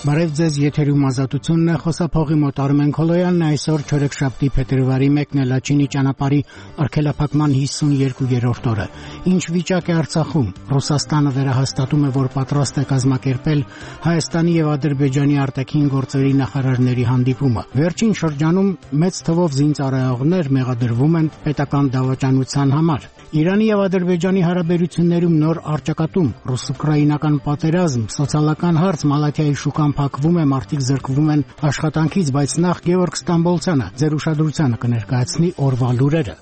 Բարև ձեզ, եթերում ազատությունն է, խոսափողի մոտ Արմեն Քոլոյանն այսօր չորեքշաբթի փետրվարի 1-ն է Լաչինի ճանապարհի արգելափակման 52-րդ օրը։ Ինչ վիճակ է Արցախում։ Ռուսաստանը վերահաստատում է, որ պատրաստ է կազմակերպել Հայաստանի եւ Ադրբեջանի արտաքին գործերի նախարարների հանդիպումը։ Վերջին շրջանում մեծ թվով զինծառայողներ մեղադրվում են պետական դավաճանության համար։ Իրանի եւ Ադրբեջանի հարաբերություններում նոր առճակատում, ռուս-ուկրաինական պատերազմ, սոցիալական հարց, Մալաթիայի շուկան փակվում է, մարդիկ զրկվում են աշխատանքից, բայց նախ Գևորգ Ստամբոլցյանը ձեր ուշադրությանը կներկայացնի օրվա լուրերը։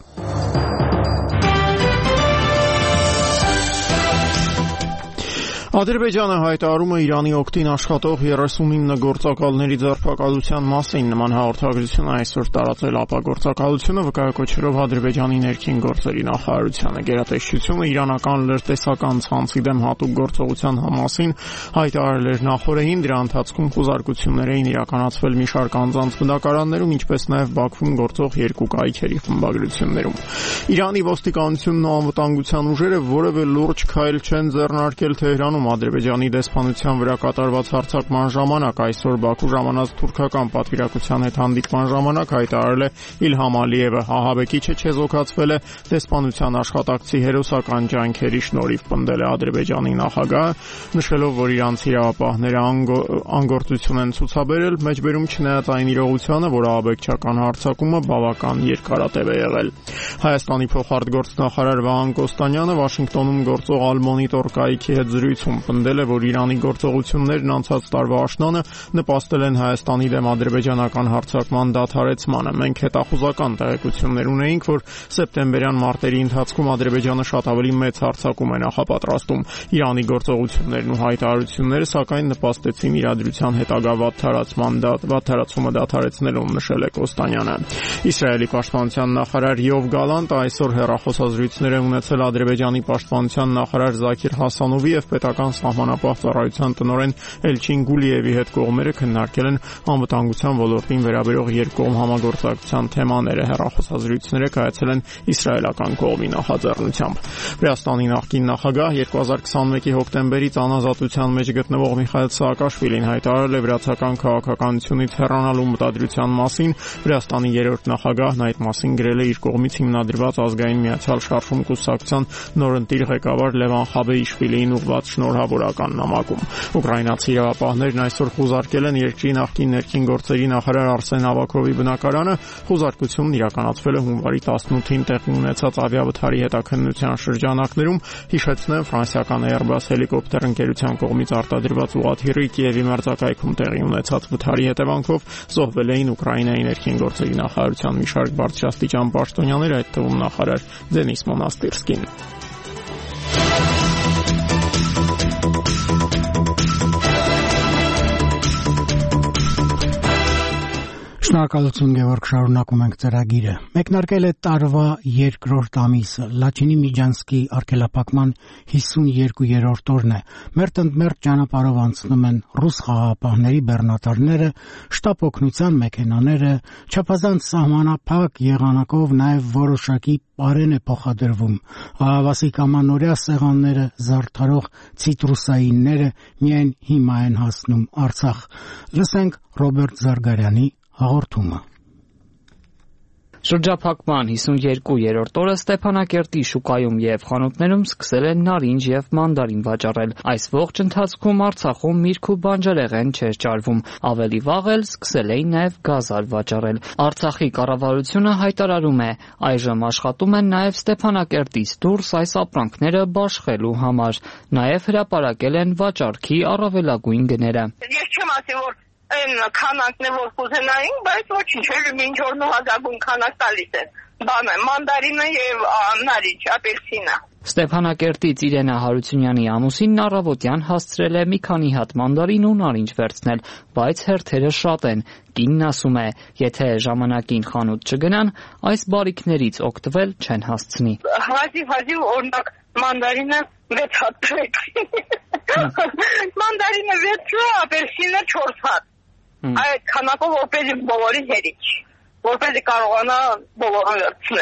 Ադրբեջանը հայտարարում է Իրանի օգտին աշխատող 39 գործակալների ձերբակալության մասին։ Նման հաղորդագրությունը այսօր տարածել ապագործակալությունը վկայակոչելով Ադրբեջանի ներքին գործերի նախարարությանը։ Գերատեսչությունը իրանական լրտեսական ցանցի դեմ հատուկ գործողության մասին հայտարարել էր նախորդին, դրա ընթացքում խուզարկություններ էին իրականացվել մի շարք անձանց բնակարաններում, ինչպես նաև Բաքվում գործող երկու կայքերի խմբագրություններում։ Իրանի ոստիկանությունն ու անվտանգության ուժերը որևէ լուրջ քայլ չեն ձեռնարկել Թեհրանում Ադրբեջանի դեսպանության վրա կատարված հարձակման ժամանակ այսօր Բաքու ժամանած թուրքական պատվիրակության հետ հանդիպման ժամանակ հայտարարել է Իլհամ Ալիևը ահաբեկիչը չեզոքացվել է դեսպանության աշխատակցի հերոսական ջանքերի շնորհիվ պնդել է Ադրբեջանի նախագահը, նշելով, որ իրանցի իրավապահները անգործություն են ցուցաբերել, մեջբերում չնայած այն իրողությանը, որ ահաբեկչական հարձակումը բավական երկարատև է եղել։ Հայաստանի փոխարտգործնախարար Վահան Կոստանյանը Վաշինգտոնում գործող Ալ-Մոնիտոր կայքի հետ զրույցում պնդել է, որ Իրանի գործողություններն անցած տարվա աշնանը նպաստել են Հայաստանի դեմ ադրբեջանական հարձակման դադարեցմանը։ Մենք հետախուզական տեղեկություններ ունեինք, որ սեպտեմբերյան մարտերի ընթացքում Ադրբեջանը շատ ավելի մեծ հարձակում է նախապատրաստում։ Իրանի գործողություններն ու հայտարարությունները սակայն նպաստեցին իրադրության հետագա վատթարացումը դադարեցնելուն, նշել է Կոստանյանը։ Իսրայելի պաշտպանության նախարար Յով Գալանտը այսօր հեռախոսազրույցներ է ունեցել Ադրբեջանի պաշտպանության նախարար Զաքիր Հասանովի եւ պետական սահմանապահ ծառայության տնօրեն Էլչին Գուլիևի հետ կողմերը քննարկել են անվտանգության ոլորտին վերաբերող երկկողմ համագործակցության թեմաները։ Հեռախոսազրույցները կայացել են իսրայելական կողմի նախաձեռնությամբ։ Վրաստանի նախկին նախագահ 2021-ի հոկտեմբերից անազատության մեջ գտնվող Միխայել Սաակաշվիլին հայտարարել է վրացական քաղաքականությունից հեռանալու մտադրության մասին։ Վրաստանի երրորդ նախագահն այդ մասին գրել է իր կողմից հիմնադրված ազգային միացյալ շարժում կուսակցության նորընտիր ղեկավար Լևան Խաբեիշվիլիին ուղղված շնորհավորական նամակում։ Ուկրաինացի իրավապահներն այսօր խուզարկել են երկրի նախկին ներքին գործերի նախարար Արսեն Ավակովի բնակարանը։ Խուզարկությունն իրականացվել է հունվարի 18-ին տեղի ունեցած ավիավթարի հետաքննության շրջանակներում։ Հիշեցնեմ, ֆրանսիական Airbus հելիկոպտեր ընկերության կողմից արտադրված ուղղաթիռի Կիևի մերձակայքում տեղի ունեցած վթարի հետևանքով զոհվել էին Ուկրաինայի ներքին գործերի նախարարության մի շարք բարձրաստիճան պաշտոնյաներ, այդ թվում նախարար Դենիս Մոնաստիրսկին։ Շնորհակալություն Գևորգ, շարունակում ենք ծրագիրը։ Մեկնարկել է տարվա երկրորդ ամիսը։ Լաչինի Միջանցքի արգելափակման 52-րդ օրն է։ Մերթ-ընդ-մերթ ճանապարհով անցնում են ռուս խաղաղապահների բեռնատարները, շտապ օգնության մեքենաները, չափազանց սահմանափակ եղանակով նաև որոշակի պարեն է փոխադրվում։ Ահավասիկ ամանորյա սեղանները, զարդարող ցիտրուսայինները միայն հիմա են հասնում Արցախ։ Լսենք Ռոբերտ Զարգարյանի հաղորդումը։ Շրջափակման 52-րդ օրը Ստեփանակերտի շուկայում եւ խանութներում սկսել են նարինջ եւ մանդարին վաճառել։ Այս ողջ ընթացքում Արցախում միրգ ու բանջարեղեն չէր ճարվում։ Ավելի վաղ էլ սկսել էին նաեւ գազար վաճառել։ Արցախի կառավարությունը հայտարարում է, այժմ աշխատում են նաեւ Ստեփանակերտից դուրս այս ապրանքները բաշխելու համար։ Նաեւ հրապարակել են վաճառքի առավելագույն գները։ Ես չեմ ասի, որ այն քանակն է, որ կուզենային, բայց ոչինչ, էլ մինչ օր նվազագույն քանակ տալիս են։ Բանը մանդարինը եւ նարինջ, ապելսինը։ Ստեփանակերտից Իրենա Հարությունյանի ամուսինն առավոտյան հասցրել է մի քանի հատ մանդարին ու նարինջ վերցնել, բայց հերթերը շատ են։ Կինն ասում է, եթե ժամանակին խանութ չգնան, այս բարիքներից օգտվել չեն հասցնի։ Հազիվ օրինակ մանդարինը 6 հատ տվեցի։ Մանդարինը 6, ապելսինը 4 հատ։ Այդ քանակով որպեսզի բոլորին հերիք, որպեսզի կարողանա բոլորը վերցնել։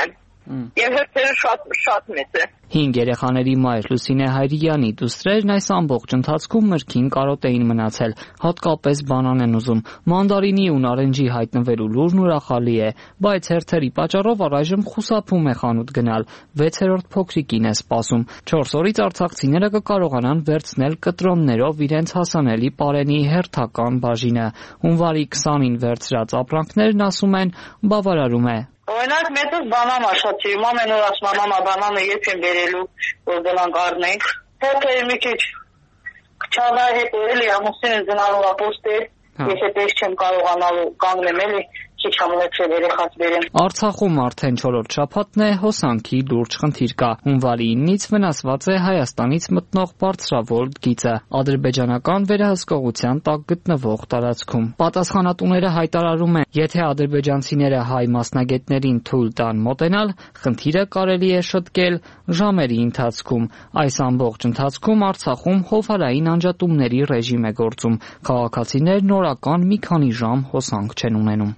Եվ հերթերը շատ մեծ է։ 5 երեխաների մայր Լուսինե Հայրյանի դուստրերն այս ամբողջ ընթացքում մրգին կարոտ էին մնացել, հատկապես բանան են ուզում։ Մանդարինի ու նարնջի հայտնվելու լուրն ուրախալի է, բայց հերթերի պատճառով առայժմ խուսափում է խանութ գնալ։ 6-րդ փոքրիկին է սպասում։ 4 օրից արցախցիները կկարողանան վերցնել կտրոններով իրենց հասանելի պարենի հերթական բաժինը։ Հունվարի 20-ին վերցրած ապրանքներն, ասում են, բավարարում է։ Օրինակ մեծս բանան աշացի, ամեն օր ասում եմ մամա բանանը երբ եմ բերելու, որ գնանք առնենք։ Հետո մի քիչ քչալա հետ էլի ամուսինը գնալու ապոստել, ես այդպես չեմ կարողանալու կանգնեմ էլի, քիչ համեցել երեխաս բերեմ։ Արցախում արդեն 4-րդ շաբաթն է հոսանքի լուրջ խնդիր կա։ Հունվարի 9-ից վնասված է Հայաստանից մտնող բարձրավոր գիծը ադրբեջանական վերահսկողության տակ գտնվող տարածքում։ Պատասխանատուները հայտարարում են, եթե ադրբեջանցիները հայ մասնագետներին թույլ տան մոտենալ, խնդիրը կարելի է շտկել ժամերի ընթացքում։ Այս ամբողջ ընթացքում Արցախում հովհարային անջատումների ռեժիմ է գործում։ Քաղաքացիներն օրական մի քանի ժամ հոսանք չեն ունենում։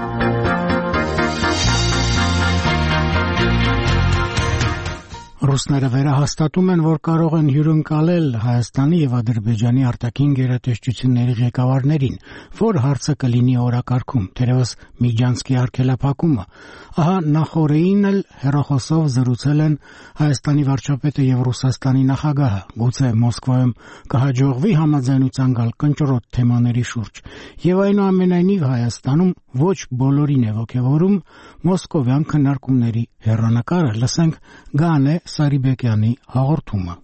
Ռուսները վերահաստատում են, որ կարող են հյուրընկալել Հայաստանի եւ Ադրբեջանի արտաքին գերատեսչությունների ղեկավարներին, որ հարցը կլինի օրակարգում, թերևս Միջանցքի արգելափակումը։ Ահա նախորդին էլ հեռախոսով զրուցել են Հայաստանի վարչապետը եւ Ռուսաստանի նախագահը։ Գուցե Մոսկվայում կհաջողվի համաձայնության գալ կնճռոտ թեմաների շուրջ։ Եվ այնուամենայնիվ Հայաստանում ոչ բոլորին է ոգևորում մոսկովյան քննարկումների հեռանկարը։ Լսենք Գանե Սարիբեկյանի հաղորդումը։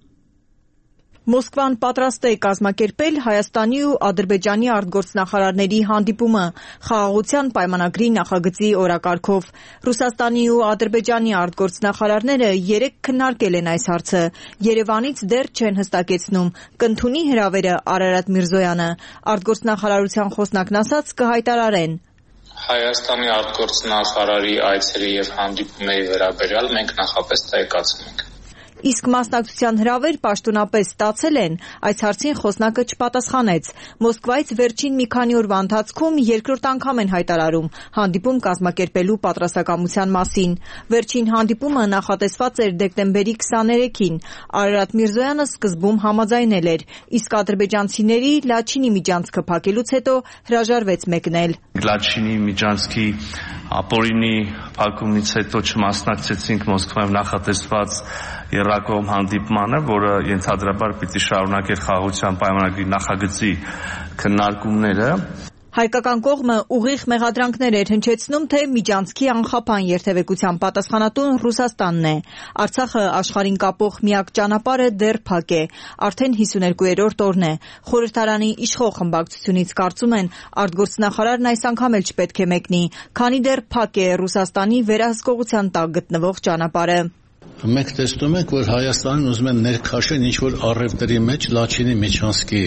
Մոսկվան պատրաստ է կազմակերպել Հայաստանի ու Ադրբեջանի արտգործնախարարների հանդիպումը խաղաղության պայմանագրի նախագծի օրակարգով։ Ռուսաստանի ու Ադրբեջանի արտգործնախարարները 3 քննարկել են այս հարցը։ Երևանից դեռ չեն հստակեցնում, կընդունի հրավերը Արարատ Միրզոյանը։ Արտգործնախարարության խոսնակն ասաց կհայտարարեն։ Հայաստանի արտգործնախարարի այցերի եւ հանդիպումների վերաբերյալ մենք նախապես տեղեկացնում ենք։ Իսկ մասնակցության հրավեր պաշտոնապես ստացել են, այս հարցին խոսնակը չպատասխանեց։ Մոսկվայից վերջին մի քանի օրվա ընթացքում երկրորդ անգամ են հայտարարում հանդիպում կազմակերպելու պատրաստակամության մասին։ Վերջին հանդիպումը նախատեսված էր դեկտեմբերի 23-ին։ Արարատ Միրզոյանը սկզբում համաձայնել էր, իսկ ադրբեջանցիների Լաչինի միջանցքը փակելուց հետո հրաժարվեց մեկնել։ Լաչինի միջանցքի ապօրինի փակումից հետո չմասնակցեցինք Մոսկվայում նախատեսված եռակողմ հանդիպմանը, որը ենթադրաբար պիտի շարունակեր խաղաղության պայմանագրի նախագծի քննարկումները։ Հայկական կողմը ուղիղ մեղադրանքներ էր հնչեցնում, թե Միջանցքի անխափան երթևեկության պատասխանատուն Ռուսաստանն է։ Արցախը աշխարհին կապող միակ ճանապարհը դեռ փակ է։ Արդեն 52-րդ օրն է։ Խորհրդարանի իշխող խմբակցությունից կարծում են, արտգործնախարարն այս անգամ էլ չպետք է մեկնի, քանի դեռ փակ է Ռուսաստանի վերահսկողության տակ գտնվող ճանապարհը։ Մենք տեսնում ենք, որ Հայաստանն ուզում են ներքաշեն ինչ-որ առևտրի մեջ Լաչինի Միջանցքի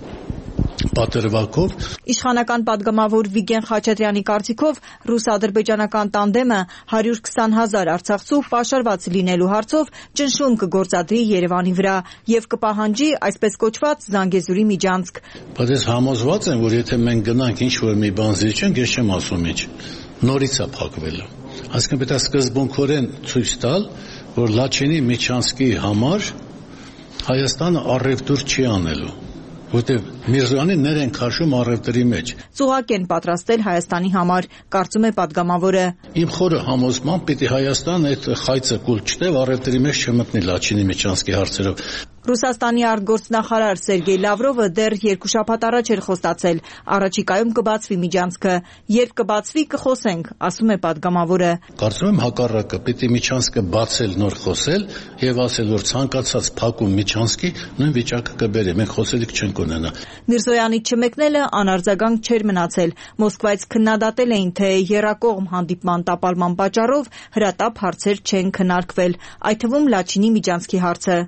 պատրվակով։ Իշխանական падգամավոր Վիգեն Խաչատրյանի կարծիքով ռուս-ադրբեջանական տանդեմը 120,000 արցախցու պաշարված լինելու հարցով ճնշում կգործադրի Երևանի վրա եւ կպահանջի այսպես կոչված Զանգեզուրի միջանցք։ Բայց ես համոզված եմ, որ եթե մենք գնանք ինչ-որ մի բան զիջենք, ես չեմ ասում ինչ, նորից է փակվելու։ Այսինքն պետք է սկզբունքորեն ցույց տալ, որ Լաչինի Միջանցքի համար Հայաստանը առևտուր չի անելու, որտեղ Միրզոյանին ներեն քաշում առևտրի մեջ։ Ծուղակ են պատրաստել Հայաստանի համար, կարծում է падգամավորը։ Իմ խորը համոզմամբ պիտի Հայաստանը այդ խայծը կուլ չտև առևտրի մեջ չմտնի Լաչինի Միջանցքի հարցերով։ Ռուսաստանի արտգործնախարար Սերգեյ Լավրովը դեռ 2 շաբաթ առաջ էր խոստացել, առաջիկայում կբացվի միջանցքը, երբ կբացվի կխոսենք, ասում է падգամավորը։ Կարծում եմ հակառակը, պիտի միջանցքը բացել նոր խոսել եւ ասել, որ ցանկացած փակում միջանցքի նույն վիճակը կբերի, մենք խոսելիք չենք ունենա։ Միրզոյանի չմեկնելը անարձագանք չէր մնացել։ Մոսկվայից քննադատել էին, թե եռակողմ հանդիպման տապալման պատճառով հրատապ հարցեր չեն քննարկվել, այդ թվում Լաչինի միջանցքի հարցը։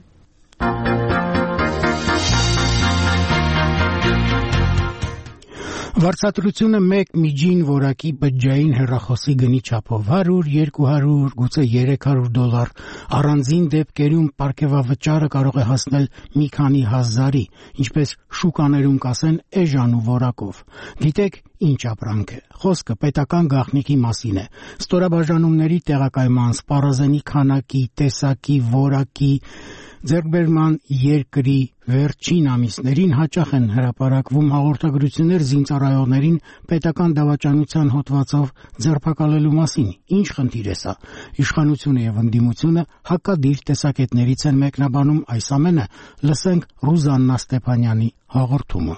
Վարձատրությունը մեկ միջին որակի բջջային հեռախոսի գնի չափով 100, 200, գուցե $300 առանձին դեպքերում պարգևավճարը կարող է հասնել մի քանի հազարի, ինչպես շուկաներում կասեն էժանու որակով։ Գիտեք, ինչ ապրանք է։ Խոսքը պետական գաղտնիքի մասին է։ Ստորաբաժանումների տեղակայման, սպառազենի քանակի, տեսակի, որակի, ձեռքբերման երկրի վերջին ամիսներին հաճախ են հրապարակվում հաղորդագրություններ զինծառայողներին պետական դավաճանության հոդվածով ձերբակալելու մասին։ Ինչ խնդիր է սա։ Իշխանությունը եւ ընդդիմությունը հակադիր տեսակետներից են մեկնաբանում այս ամենը։ Լսենք Ռուզաննա Ստեփանյանի հաղորդումը։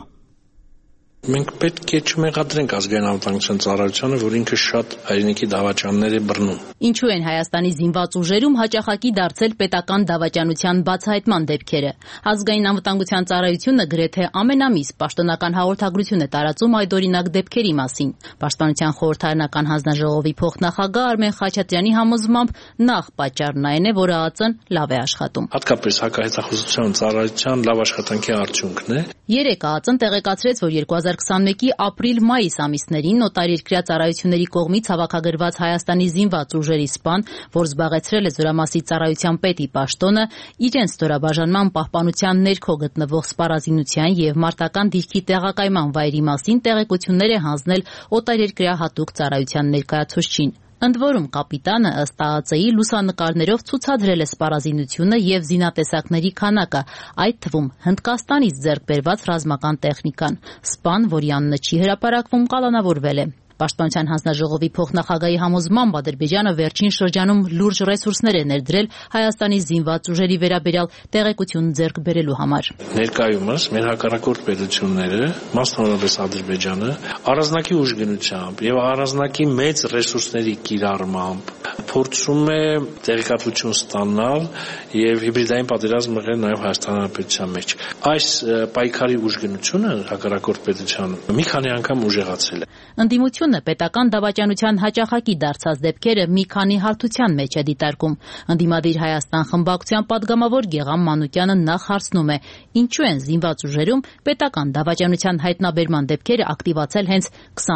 Մենք պետք է չմեղադրենք ազգային անվտանգության ծառայությանը, որ ինքը շատ հայրենիքի դավաճաններ է բռնում։ Ինչու են Հայաստանի զինված ուժերում հաճախակի դարձել պետական դավաճանության բացահայտման դեպքերը։ Ազգային անվտանգության ծառայությունը գրեթե ամեն ամիս պաշտոնական հաղորդագրություն է տարածում այդ օրինակ դեպքերի մասին։ Պաշտպանության խորհրդարանական հանձնաժողովի փոխնախագահ Արմեն Խաչատրյանի համոզմամբ նախ պատճառն այն է, որ ԱԱԾ-ն լավ է աշխատում։ Հատկապես հակահետախուզության ծառայության լավ աշխատանքի արդյունքն է։ Երեկ ԱԱԾ-ն տեղեկացրեց, որ 2021-ի ապրիլ-մայիս ամիսներին օտարերկրյա ծառայությունների կողմից հավաքագրված Հայաստանի զինված ուժերի սպան, որ զբաղեցրել է զորամասի ծառայության պետի պաշտոնը, իրենց ստորաբաժանման պահպանության ներքո գտնվող սպառազինության եւ մարտական դիրքի տեղակայման վայրի մասին տեղեկություններ է հանձնել օտարերկրյա հատուկ ծառայության ներկայացուցչին։ Ընդ որում կապիտանը ըստ ԱԱԾ-ի լուսանկարներով ցուցադրել է սպառազինությունը եւ զինատեսակների քանակը, այդ թվում Հնդկաստանից ձեռք բերված ռազմական տեխնիկան։ Սպան, որի անունը չի հրապարակվում, կալանավորվել է։ Պաշտպանության հանձնաժողովի փոխնախագահի համոզմամբ Ադրբեջանը վերջին շրջանում լուրջ ռեսուրսներ է ներդրել Հայաստանի զինված ուժերի վերաբերյալ տեղեկություն ձեռք բերելու համար։ Ներկայումս մեր հակառակորդ պետությունները, մասնավորապես Ադրբեջանը, առանձնակի ուժգնությամբ եւ առանձնակի մեծ ռեսուրսների կիրառմամբ փորձում է տեղեկատվություն ստանալ եւ հիբրիդային պատերազմ մղել նաեւ Հայաստանի Հանրապետության մեջ։ Այս պայքարի ուժգնությունը հակառակորդ պետությանը մի քանի անգամ ուժեղացել է։ Ընդդիմությունը պետական դավաճանության հաճախակի դարձած դեպքերը մի քանի հարթության մեջ է դիտարկում։ Ընդդիմադիր Հայաստան խմբակցության падգամավոր Գեգամ Մանուկյանը նախ հարցնում է, ինչու են զինված ուժերում պետական դավաճանության հայտնաբերման դեպքերը ակտիվացել հենց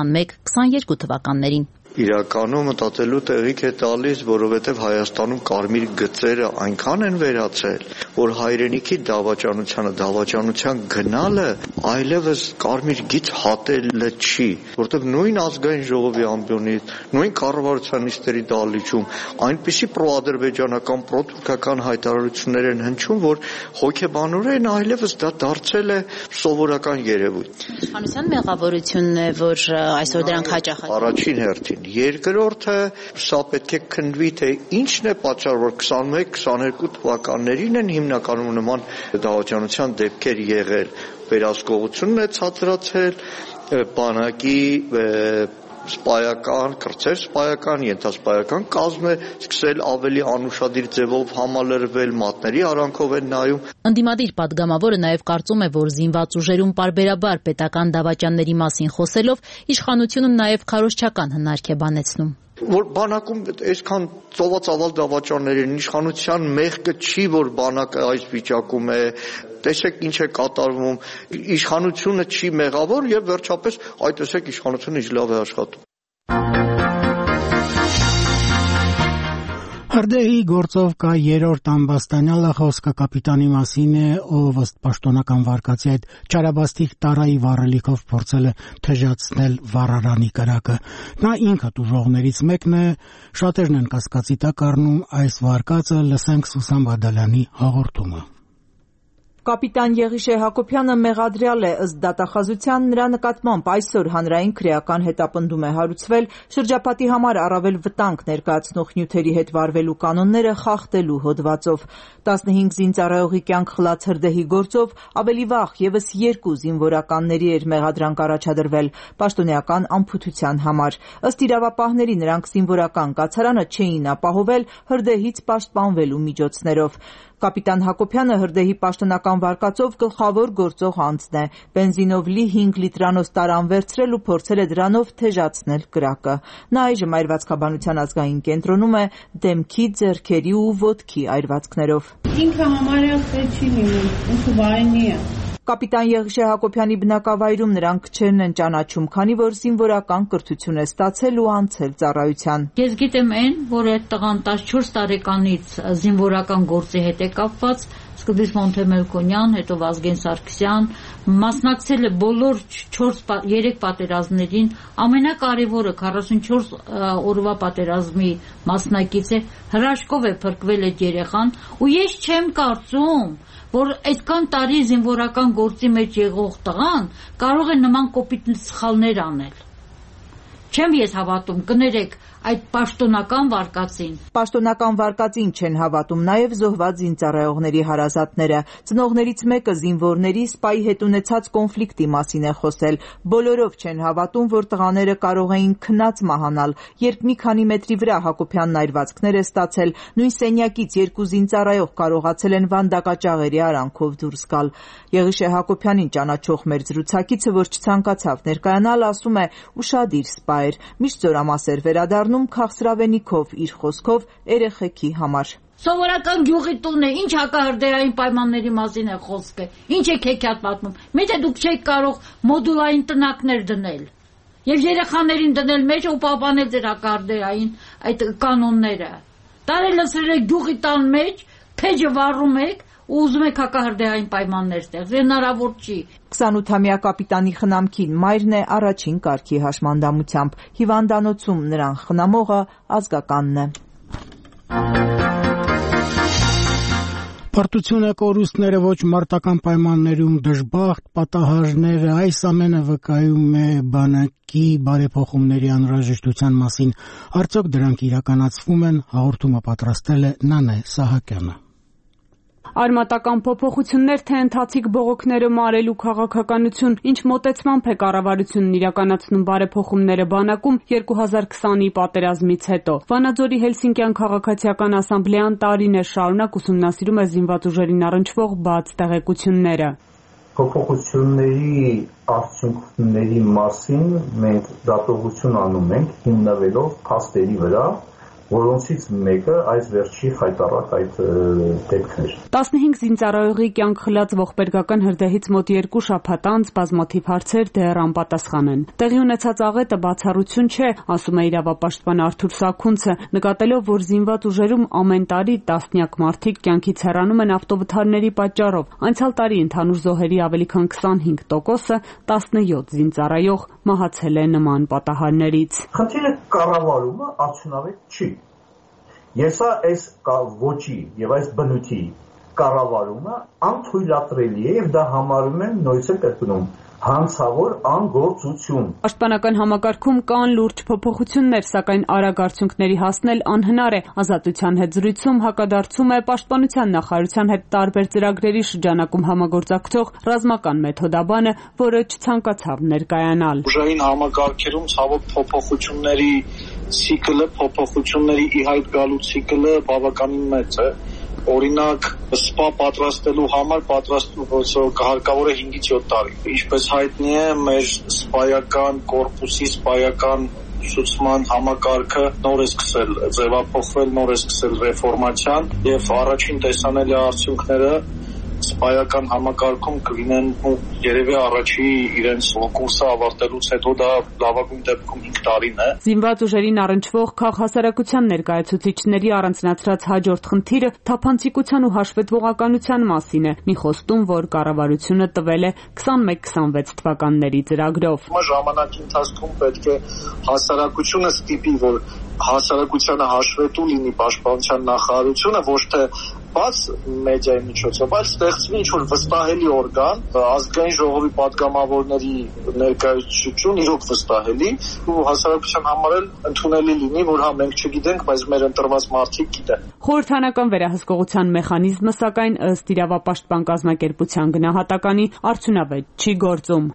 21-22 թվականներին։ Իրականում մտածելու տեղիք է տալիս, որովհետև Հայաստանում կարմիր գծերը այնքան են վերացել, որ հայրենիքի դավաճանության գնալը այլևս կարմիր գիծ հատելը չի, որովհետև նույն ազգային ժողովի ամբիոնից, նույն կառավարության նիստերի դահլիճում այնպիսի պրոադրբեջանական, պրոթուրքական հայտարարություններ են հնչում, որ հոգեբանորեն այլևս դա դարձել է սովորական երևույթ։ Իշխանության մեղավորությունն է, որ այսօր դրանք հաճախ առաջին հերթին Երկրորդը սա պետք է քննվի, թե ինչն է պատճառը, որ 21-22 թվականներին են հիմնականում նման դավաճանության դեպքեր եղել։ Վերահսկողությունն է ցածրացել, բանակի սպայական, կրտսեր սպայական, ենթասպայական կազմ է սկսել ավելի անուշադիր ձևով համալրվել, մատների արանքով են նայում։ Ընդդիմադիր падգամավորը նաև կարծում է, որ զինված ուժերում պարբերաբար պետական դավաճանների մասին խոսելով իշխանությունը նաև քարոզչական հնարք է բանեցնում։ Որ բանակում այսքան ծովածավալ դավաճաններ են, իշխանության մեղքը չի, որ բանակը այս վիճակում է, տեսեք ինչ է կատարվում, իշխանությունը չի մեղավոր եւ վերջապես այդ տեսեք իշխանությունը ինչ լավ է աշխատում։ Հրդեհի գործով կա երրորդ ամբաստանյալը, խոսքը կապիտանի մասին է, ով ըստ պաշտոնական վարկածի այդ չարաբաստիկ տարայի վառելիքով փորձել է թեժացնել վառարանի կրակը։ Նա ինքը տուժողներից մեկն է, շատերն են կասկածի տակ առնում այս վարկածը, լսենք Սուսան Բադալյանի հաղորդումը։ Կապիտան Եղիշե Հակոբյանը մեղադրյալ է ըստ դատախազության, նրա նկատմամբ այսօր հանրային քրեական հետապնդում է հարուցվել շրջապատի համար առավել վտանգ ներկայացնող նյութերի հետ վարվելու կանոնները խախտելու հոդվածով։ 15 զինծառայողի կյանք խլած հրդեհի գործով ավելի վաղ եւս 2 զինվորականների էր մեղադրանք առաջադրվել պաշտոնեական անփութության համար։ Ըստ իրավապահների նրանք զինվորական կացարանը չէին ապահովել հրդեհից պաշտպանվելու միջոցներով։ Կապիտան Հակոբյանը հրդեհի պաշտոնական վարկածով գլխավոր գործող անձն է։ Բենզինով լի 5 լիտրանոց տարան վերցրել ու փորձել է դրանով թեժացնել կրակը։ Նա այժմ այրվածքաբանության ազգային կենտրոնում է դեմքի, ձեռքերի ու ոտքի այրվածքներով։ Ինքը համարյա խե չի լինում, ինքը վայնի է։ Կապիտան Եղիշե Հակոբյանի բնակավայրում նրանք չեն են ճանաչում, քանի որ զինվորական կրթություն է ստացել ու անցել ծառայության։ Ես գիտեմ այն, որ այդ տղան 14 տարեկանից զինվորական գործի հետ է կապված, սկզբից Մոնթե Մելքոնյան, հետո Վազգեն Սարգսյան, մասնակցել է բոլոր 3 պատերազմներին, ամենակարևորը 44 օրվա պատերազմի մասնակից է, հրաշքով է փրկվել այդ երեխան, ու ես չեմ կարծում, որ այդքան տարի զինվորական գործի մեջ եղող տղան կարող է նման կոպիտ սխալներ անել։ Չեմ ես հավատում, կներեք այդ պաշտոնական վարկածին։ Պաշտոնական վարկածին չեն հավատում նաև զոհված զինծառայողների հարազատները։ Ծնողներից մեկը զինվորների սպայի հետ ունեցած կոնֆլիկտի մասին է խոսել։ Բոլորով չեն հավատում, որ տղաները կարող էին քնած մահանալ, երբ մի քանի մետրի վրա Հակոբյանն այրվածքներ է ստացել, նույն սենյակից 2 զինծառայող կարողացել են վանդակաճաղերի արանքով դուրս գալ։ Եղիշե Հակոբյանին ճանաչող մեր զրուցակիցը, որ չցանկացավ ներկայանալ, ասում է՝ ուշադիր սպա էր, միշտ զորամասեր վերադառնում քաղցրավենիքով, իր խոսքով երեխեքի համար։ Սովորական գյուղի տուն է, ինչ հակահրդեհային պայմանների մասին է խոսքը, ինչ եք հեքիաթ պատմում։ Միթե դուք չեք կարող մոդուլային տնակներ դնել եւ երեխաներին դնել մեջ ու պահպանել ձեր հակահրդեհային այդ կանոնները։ Տարել լցրել եք գյուղի տան մեջ, փեջը վառում եք ու ուզում եք հակահրդեհային պայմաններ ստեղծել, հնարավոր չի։ 28-ամյա կապիտանի խնամքին մայրն է առաջին կարգի հաշմանդամությամբ։ Հիվանդանոցում նրան խնամողը ազգականն է։ Պարտությունը, կորուստները, ոչ մարտական պայմաններում դժբախտ պատահարները, այս ամենը վկայում է բանակի բարեփոխումների անհրաժեշտության մասին։ Արդյոք դրանք իրականացվում են, հաղորդումը պատրաստել է Նանե Սահակյանը։ Արմատական փոփոխություններ, թե ընթացիկ բողոքները մարելու քաղաքականություն, ինչ մոտեցմամբ է կառավարությունն իրականացնում բարեփոխումները բանակում 2020-ի պատերազմից հետո։ Վանաձորի Հելսինկյան քաղաքացիական ասամբլեան տարիներ շարունակ ուսումնասիրում է զինված ուժերին առնչվող բաց տեղեկությունները։ Փոփոխությունների արդյունքների մասին մենք դատողություն անում ենք հիմնվելով փաստերի վրա, որոնցից մեկը այս վերջի խայտառակ այդ դեպքն էր։ 15 զինծառայողի կյանք խլած ողբերգական հրդեհից մոտ 2 շաբաթ անց բազմաթիվ հարցեր դեռ անպատասխան են։ Տեղի ունեցած աղետը բացառություն չէ, ասում է իրավապաշտպան Արթուր Սաքունցը, նկատելով, որ զինված ուժերում ամեն տարի տասնյակ մարդիկ կյանքից հեռանում են ավտովթարների պատճառով։ Անցյալ տարի ընդհանուր զոհերի ավելի քան 25%-ը, 17 զինծառայող մահացել է նման պատահարներից։ Խնդիրը կառավարումը արդյունավետ չի։ Ես այս ոչի եւ այս բնույթի կառավարումը անթույլատրելի է եւ դա համարում են նույնիսկ կրկնում հանցավոր անգործություն։ Պաշտպանական համակարգում կան լուրջ փոփոխություններ, սակայն արագ արդյունքների հասնել անհնար է։ Ազատության հետ զրույցում հակադարձում է Պաշտպանության նախարարության հետ տարբեր ծրագրերի շրջանակում համագործակցող ռազմական մեթոդաբանը, որը չցանկացավ ներկայանալ։ Ուժային համակարգերում ցավոք փոփոխությունների ցիկլը, փոփոխությունների ի հայտ գալու ցիկլը բավականին մեծ է։ Օրինակ, սպա պատրաստելու համար հարկավոր է 5-ից 7 տարի։ Ինչպես հայտնի է, մեր սպայական կորպուսի սպայական ուսուցման համակարգը նոր է սկսել ձևափոխվել, նոր է սկսել ռեֆորմացիան եւ առաջին տեսանելի արդյունքները սպայական համակարգում կլինեն երևի առաջի իրենց կուրսը ավարտելուց հետո դա լավագույն դեպքում 5 տարին է։ Զինված ուժերին առնչվող քաղհասարակության ներկայացուցիչների առանձնացրած հաջորդ խնդիրը թափանցիկության ու հաշվետվողականության մասին է։ Մի խոստում, որ կառավարությունը տվել է 21-26 թվականների ծրագրով։ Ժամանակի ընթացքում պետք է հասարակությունը ստիպի, որ հասարակությանը հաշվետու լինի պաշտպանության նախարարությունը, ոչ թե բաց մեդիայի միջոցով, այլ ստեղծվի ինչ-որ վստահելի օրգան, ազգային ժողովի պատգամավորների ներկայացություն իրոք վստահելի ու հասարակության համար էլ ընդունելի լինի, որ հա մենք չգիտենք, բայց մեր ընտրված մարդիկ գիտեն։ Խորհրդանական վերահսկողության մեխանիզմը, սակայն ըստ իրավապաշտպան կազմակերպության գնահատականի արդյունավետ չի գործում։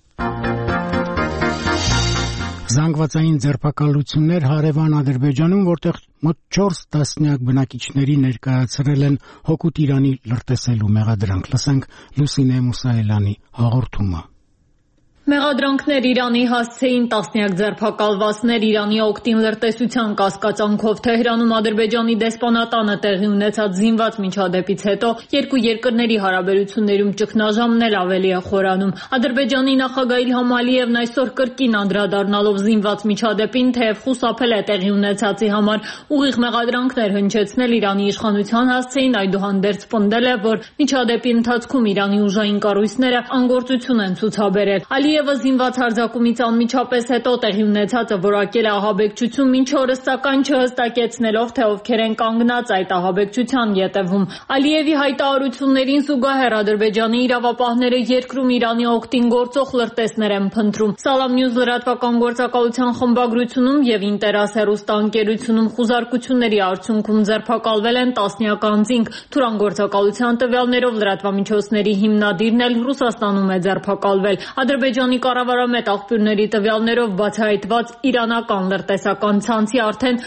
Զանգվածային ձերբակալություններ հարևան Ադրբեջանում, որտեղ մոտ 4 տասնյակ բնակիչների ներկայացրել են հօգուտ Իրանի լրտեսելու մեղադրանք։ Լսենք Լուսինե Մուսայելյանի հաղորդումը։ Մեղադրանքներ Իրանի հասցեին տասնյակ ձերբակալվածներ Իրանի օգտին լրտեսության կասկածանքով Թեհրանում Ադրբեջանի դեսպանատանը տեղի ունեցած զինված միջադեպից հետո երկու երկրների հարաբերություններում ճգնաժամն էլ ավելի է խորանում։ Ադրբեջանի նախագահ Իլհամ Ալիևն այսօր կրկին անդրադառնալով զինված միջադեպին, թեև խուսափել է տեղի ունեցածի համար ուղիղ մեղադրանքներ հնչեցնել Իրանի իշխանության հասցեին, այդուհանդերձ պնդել է, որ միջադեպի ընթացքում Իրանի ուժային կառույցները անգործություն են ցուցաբերել։ Ալիևը զինված հարձակումից անմիջապես հետո տեղի ունեցածը որակել է ահաբեկչություն, մինչ օրս սակայն չհստակեցնելով, թե ովքեր են կանգնած այդ ահաբեկչության ետևում։ Ալիևի հայտարարություններին զուգահեռ Ադրբեջանի իրավապահները երկրում Իրանի օգտին գործող լրտեսներ են փնտրում։ Salam News լրատվական գործակալության խմբագրությունում եւ Ինտերաս հեռուստաընկերությունում խուզարկությունների արդյունքում ձերբակալվել են տասնյակ անձինք։ Թուրան գործակալության տվյալներով լրատվամիջոցների հիմնադիրն էլ Ռուսաստանում է ձերբակալվել։ Ադրբեջանի կառավարամետ աղբյուրների տվյալներով բացահայտված իրանական լրտեսական ցանցի արդեն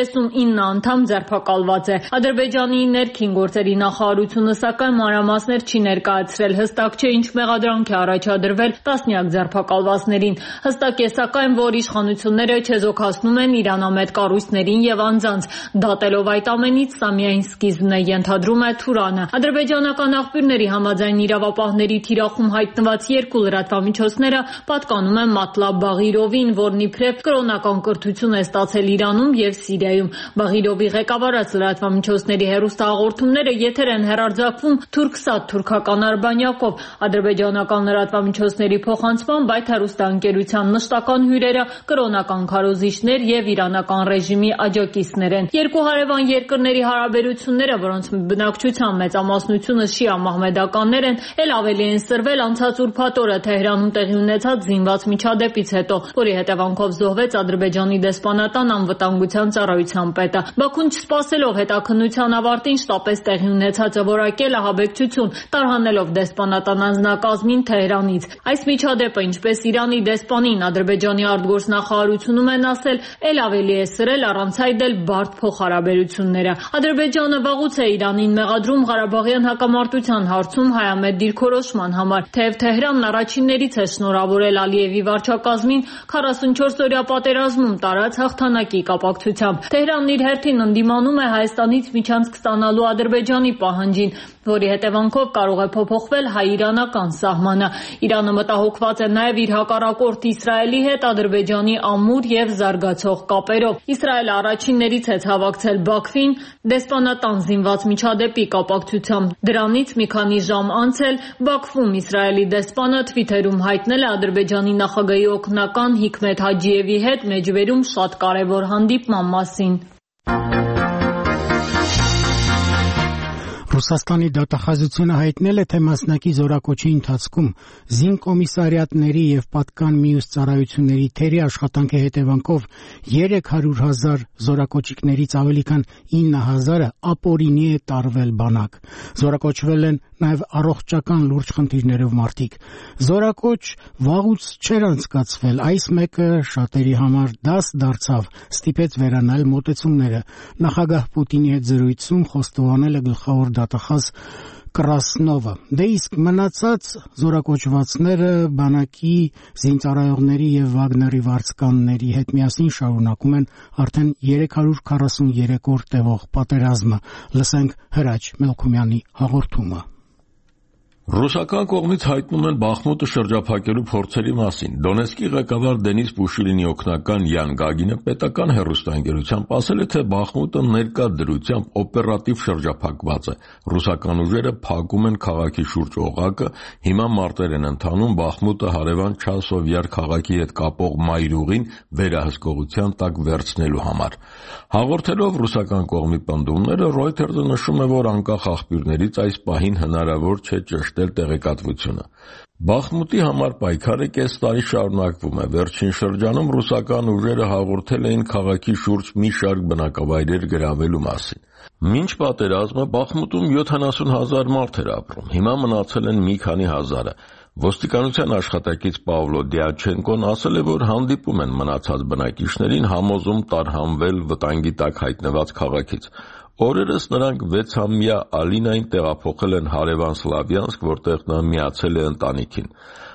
39 անդամ ձերբակալված է։ Ադրբեջանի ներքին գործերի նախարարությունը սակայն մանրամասներ չի ներկայացրել, հստակ չէ ինչ մեղադրանք է առաջադրվել տասնյակ ձերբակալվածներին։ Հստակ է սակայն, որ իշխանությունները չեզոքացնում են իրանամետ կառույցներին եւ անձանց։ Դատելով այդ ամենից, սա միայն սկիզբն է, ենթադրում է Թուրանը։ Ադրբեջանական աղբյուրների համաձայն իրավապահների թիրախում հայտնված երկու լրատվամիջոցները պատկանում են Մատլաբ Բաղիրովին, որն իբրև կրոնական կրթություն է ստացել Իրանում եւ Սիրիայում։ Բաղիրովի ղեկավարած լրատվամիջոցների հեռուստահաղորդումները եթեր են հեռարձակվում Թուրքսատ թուրքական արբանյակով։ Ադրբեջանական լրատվամիջոցների փոխանցմամբ այդ հեռուստաընկերության մշտական հյուրերը կրոնական քարոզիչներ եւ իրանական ռեժիմի աջակիցներ են։ Երկու հարևան երկրների հարաբերությունները, որոնց բնակչության մեծամասնությունը շիա մահմեդականներ են, ել ավելի են սրվել անցած ուրբաթ օրը Թեհրանում տեղի ունեցած զինված միջադեպից հետո, որի հետևանքով զոհվեց Ադրբեջանի դեսպանատան անվտանգության ծառայության պետը։ Բաքուն չսպասելով հետաքննության ավարտին շտապեց տեղի ունեցածը որակել ահաբեկչություն, տարհանելով դեսպանատան անձնակազմին Թեհրանից։ Այս միջադեպը, ինչպես Իրանի դեսպանին Ադրբեջանի արտգործնախարարությունում են ասել, ել ավելի է սրել առանց այդ էլ բարդ փոխհարաբերությունները։ Ադրբեջանը վաղուց է Իրանին մեղադրում Ղարաբաղյան հակամարտության հարցում հայամետ դիրքորոշման համար, թեև Թեհրանն առաջիններից է շնորհավորել Ալիևի վարչակազմին 44-օրյա պատերազմում տարած հաղթանակի կապակցությամբ։ Թեհրանն իր հերթին ընդդիմանում է Հայաստանից միջանցք ստանալու Ադրբեջանի պահանջին, որի հետևանքով կարող է փոփոխվել հայ-իրանական սահմանը։ Իրանը մտահոգված է նաև իր հակառակորդ Իսրայելի հետ Ադրբեջանի ամուր եւ զարգացող կապերով։ Իսրայելը առաջիններից է ցավակցել Բաքվին դեսպանատան զինված միջադեպի կապակցությամբ։ Դրանից մի քանի ժամ անց էլ Բաքվում Իսրայելի դեսպանը Թվիթերում հայտնել է Ադրբեջանի նախագահի օգնական Հիկմեթ Հաջիևի հետ մեջբերում շատ կարևոր հանդիպման մասին։ Ռուսաստանի դատախազությունը հայտնել է, թե մասնակի զորակոչի ընթացքում զինկոմիսարիատների եւ պատկան մյուս ծառայությունների թերի աշխատանքի հետևանքով 300,000 զորակոչիկներից ավելի քան 9,000-ը ապօրինի է տարվել բանակ։ Զորակոչվել են նաև առողջական լուրջ խնդիրներով մարդիկ։ Զորակոչ վաղուց չէր անցկացվել, այս մեկը շատերի համար դաս դարձավ, ստիպեց վերանալ մոտեցումները։ Նախագահ Պուտինի հետ զրույցում խոստովանել է գլխավոր դատախազ Կրասնովը։ Դե իսկ մնացած զորակոչվածները բանակի զինծառայողների եւ Վագների վարձկանների հետ միասին շարունակում են արդեն 343 օր տևող պատերազմը։ Լսենք Հրաչ Մելքումյանի հաղորդումը։ Ռուսական կողմից հայտնում են Բախմուտը շրջափակելու փորձերի մասին։ Դոնեցկի ղեկավար Դենիս Պուշիլինի օգնական Յան Գագինը պետական հեռուստաընկերությամբ ասել է, թե Բախմուտը ներկա դրությամբ օպերատիվ շրջափակված է։ Ռուսական ուժերը փակում են քաղաքի շուրջ օղակը, հիմա մարտեր են ընթանում Բախմուտը հարևան Չասովյար քաղաքի հետ կապող մայրուղին վերահսկողության տակ վերցնելու համար։ Հաղորդելով ռուսական կողմի պնդումները, Reuters-ը նշում է, որ անկախ աղբյուրներից այս պահին հնարավոր չէ ճշտել տեղեկատվությունը։ Բախմուտի համար պայքարը կես տարի շարունակվում է։ Վերջին շրջանում ռուսական ուժերը հաղորդել էին քաղաքի շուրջ մի շարք բնակավայրեր գրավելու մասին։ Մինչ պատերազմը Բախմուտում 70,000 մարդ էր ապրում, հիմա մնացել են մի քանի հազարը։ Ոստիկանության աշխատակից Պավլո Դիաչենկոն ասել է, որ հանդիպում են մնացած բնակիչներին համոզում տարհանվել վտանգի տակ հայտնված քաղաքից։ Օրերս նրանք 6-ամյա Ալինային տեղափոխել են հարևան Սլավյանսկ, որտեղ նա միացել է ընտանիքին։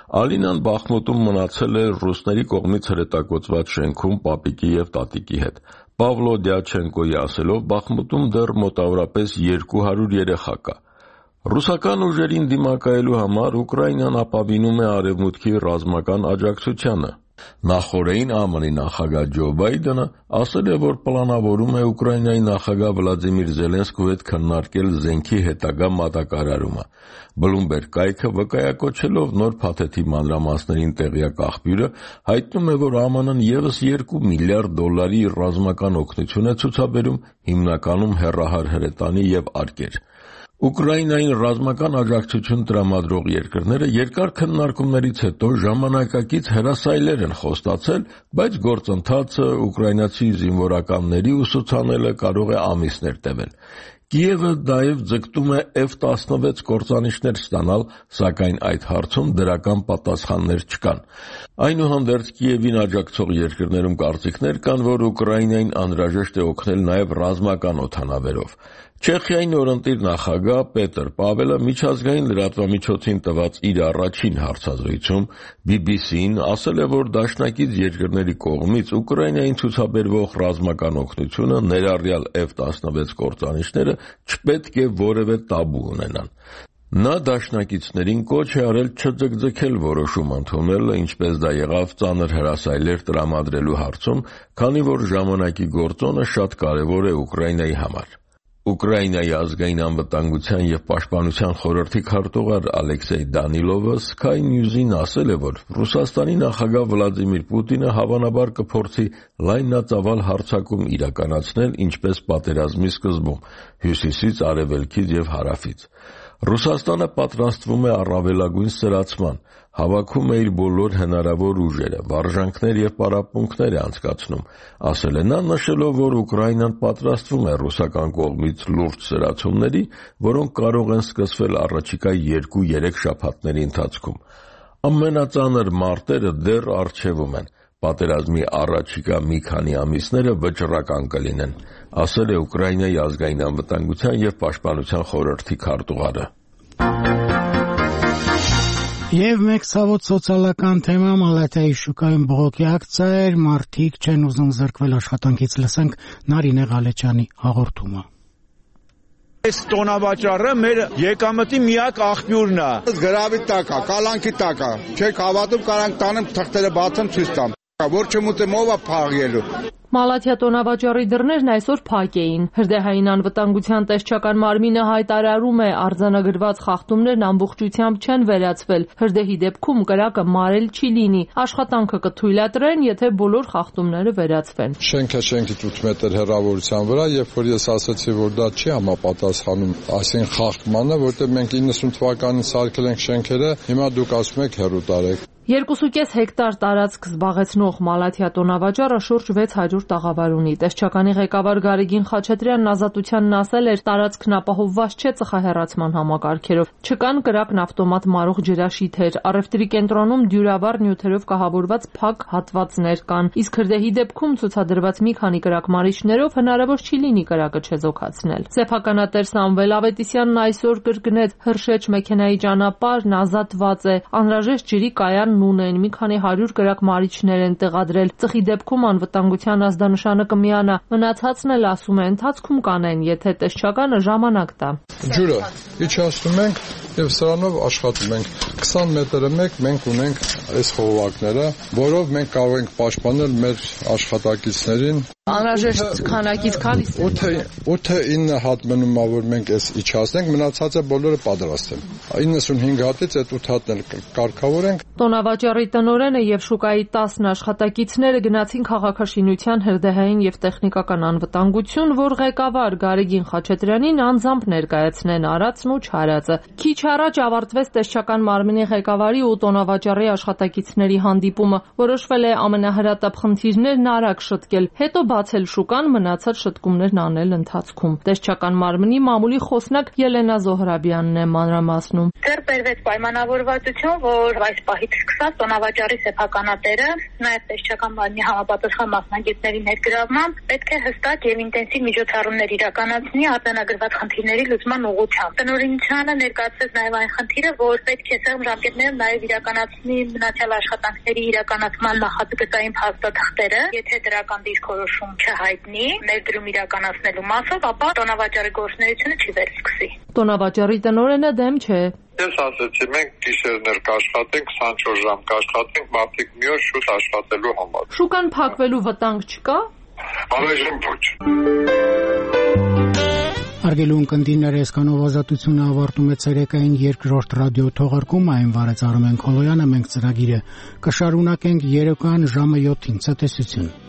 Ալինան Բախմուտում մնացել է ռուսների կողմից հրետակոծված շենքում պապիկի եւ տատիկի հետ։ Պավլո Դյաչենկոյի ասելով, Բախմուտում դեռ մոտավորապես 200 երեխա կա։ Ռուսական ուժերին դիմակայելու համար Ուկրաինան ապավինում է Արևմուտքի ռազմական աջակցությանը։ Նախորդին ԱՄՆ-ի նախագահ Ջո Բայդենը ասել է, որ պլանավորում է Ուկրաինայի նախագահ Վլադիմիր Զելենսկու հետ քննարկել զենքի հետագա մատակարարումը։ Բլումբերգ կայքը վկայակոչելով նոր փաթեթի մանրամասներին տեղյակ աղբյուրը հայտնում է, որ ԱՄՆ-ն ևս $2 միլիարդ ռազմական օգնություն է ցուցաբերում, հիմնականում հեռահար հրետանի եւ արկեր։ Ուկրաինային ռազմական աջակցություն տրամադրող երկրները երկար քննարկումներից հետո ժամանակակից հրասայլեր են խոստացել, բայց գործընթացը ուկրաինացի զինվորականների ուսուցանելը կարող է ամիսներ տևել։ Կիևը դայև ձգտում է F-16 կործանիչներ ստանալ, սակայն այդ հարցում դրական պատասխաններ չկան։ Այնուհանդերձ Կիևին աջակցող երկրներում կարծիքներ կան, որ Ուկրաինային անհրաժեշտ է օգնել նաև ռազմական օդանավերով։ Չեխիայի նորընտիր նախագահ Պետր Պավելը միջազգային լրատվամիջոցին տված իր առաջին հարցազրույցում BBC-ին ասել է, որ դաշնակից երկրների կողմից Ուկրաինային ցուցաբերվող ռազմական օգնությունը, ներառյալ F-16 կործանիչները, չպետք է որևէ տաբու ունենան։ Նա դաշնակիցներին կոչ է արել չձգձգել որոշում ընդունելը, ինչպես դա եղավ ծանր հրասայլեր տրամադրելու հարցում, քանի որ ժամանակի գործոնը շատ կարևոր է Ուկրաինայի համար։ Ուկրաինայի ազգային անվտանգության եւ պաշտպանության խորհրդի քարտուղար Ալեքսեյ Դանիլովը Sky News-ին ասել է, որ Ռուսաստանի նախագահ Վլադիմիր Պուտինը հավանաբար կփորձի լայնածավալ հարձակում իրականացնել, ինչպես պատերազմի սկզբում, հյուսիսից, արևելքից եւ հարավից։ Ռուսաստանը պատրաստվում է առավելագույն սրացման, հավաքում է իր բոլոր հնարավոր ուժերը, վարժանքներ եւ պարապմունքներ է անցկացնում, ասել է նա, նշելով, որ Ուկրաինան պատրաստվում է ռուսական կողմից լուրջ սրացումների, որոնք կարող են սկսվել առաջիկա 2-3 շաբաթների ընթացքում։ Ամենածանր մարտերը դեռ առջևում են։ Պատերազմի առաջիկա մի քանի ամիսները վճռական կլինեն, ասել է Ուկրաինայի ազգային անվտանգության եւ պաշտպանության խորհրդի քարտուղարը։ Եվ մեկ ցավոտ սոցիալական թեմա Մալաթիայի շուկայում բողոքի ակցիա էր, մարդիկ չեն ուզում զրկվել աշխատանքից, լսենք Նարինե Ղալեչյանի հաղորդումը։ Այս տոնավաճառը մեր եկամտի միակ աղբյուրն է։ Գրավի տակ է, կալանքի տակ է։ Չեք հավատում, կարանք տանեմ թղթերը բացեմ ցույց տամ։ Որ չմուտեմ ով է փաղելու։ Մալաթիա տոնավաճառի դռներն այսօր փակ էին։ Հրդեհային անվտանգության տեսչական մարմինը հայտարարում է, արձանագրված խախտումներն ամբողջությամբ չեն վերացվել։ Հրդեհի դեպքում կրակը մարել չի լինի։ Աշխատանքը կթույլատրեն, եթե բոլոր խախտումները վերացվեն։ Շենքը շենքից 8 մետր հեռավորության վրա, երբ որ ես ասացի, որ դա չի համապատասխանում այսին խախտմանը, որտեղ մենք 90 թվականին սարքել ենք շենքերը, հիմա դուք ասում եք հեռու տարեք։ 2.5 հեկտար տարածք զբաղեցնող Մալաթիա տոնավաճառը շուրջ 600 տաղավար ունի։ Տեսչականի ղեկավար Գարեգին Խաչատրյանն Ազատությանն ասել էր, տարածքն ապահովված չէ ծխահեռացման համակարգերով։ Չկան կրակն ավտոմատ մարող ջրաշիթեր, առևտրի կենտրոնում դյուրավառ նյութերով կահավորված փակ հատվածներ կան, իսկ հրդեհի դեպքում ցուցադրված մի քանի կրակմարիչներով հնարավոր չի լինի կրակը չեզոքացնել։ Սեփականատեր Սամվել Ավետիսյանն այսօր կրկնեց, հրշեջ մեքենայի ճանապարհն ազատված է, անհրաժեշտ ջրի կայան ունեն, մի քանի 100 կրակմարիչներ են տեղադրել։ Ծխի դեպքում անվտանգության ազդանշանը կմիանա։ Մնացածն էլ ասում է ընթացքում կանեն, եթե տեսչականը ժամանակ տա։ Ջուրը իջացնում ենք եւ սրանով աշխատում ենք։ 20 մետրը մենք ունենք այս խողովակները, որով մենք կարող ենք պաշտպանել մեր աշխատակիցներին։ Անհրաժեշտ քանակից քանիս 8-9 հատ մնում է, որ մենք այս իջացնենք, մնացածը բոլորը պատրաստ են։ 95 հատից այդ 8 հատն էլ կարգավոր ենք։ Տոնավաճառի տնօրենը եւ շուկայի 10 աշխատակիցները գնացին քաղաքաշինության, հրդեհային եւ տեխնիկական անվտանգություն, որ ղեկավար Գարեգին Խաչատրյանին անձամբ ներկայացնեն արածն ու չարածը։ Քիչ առաջ ավարտվեց տեսչական մարմնի ղեկավարի ու տոնավաճառի աշխատակիցների հանդիպումը։ Որոշվել է ամենահրատապ խնդիրներն արագ շտկել, հետո բացել շուկան, մնացած շտկումներն անել ընթացքում։ Տեսչական մարմնի մամուլի խոսնակ Ելենա Զոհրաբյանն է մանրամասնում։ Դեռ բերվեց պայմանավորվածություն, որ այս պահից սկսած տոնավաճառի սեփականատերը, նաև տեսչական բանի համապատասխան մասնագետների ներգրավմամբ պետք է հստակ եւ ինտենսիվ միջոցառումներ իրականացնի արձանագրված խնդիրների լուծման ուղղությամբ։ Տնօրինությանը ներկայացրեց նաև այն խնդիրը, որ պետք է սեղմ ժամկետներում նաև իրականացնի մնացյալ աշխատանքների իրականացման նախագծային փաստաթղթերը, եթե դրական դիրքորոշում չհայտնի ներդրում իրականացնելու մասով, ապա տոնավաճառի գործունեությունը չի վերսկսի։ Տոնավաճառի տնօրենը դեմ չէ։ Ես ասացի, մենք գիշերներ կաշխատենք, 24 ժամ կաշխատենք, մարդիկ մի օր շուտ աշխատելու համար։ Շուկան փակվելու վտանգ չկա։ Առայժմ ոչ։ Արգելուն կնդիներ այսքանով ազատությունը ավարտում է ցերեկային երկրորդ ռադիո թողարկումը, այն վարեց Արմեն Քոլոյանը, մենք ծրագիրը կշարունակենք երեկոյան ժամը 7-ին ցտեսություն։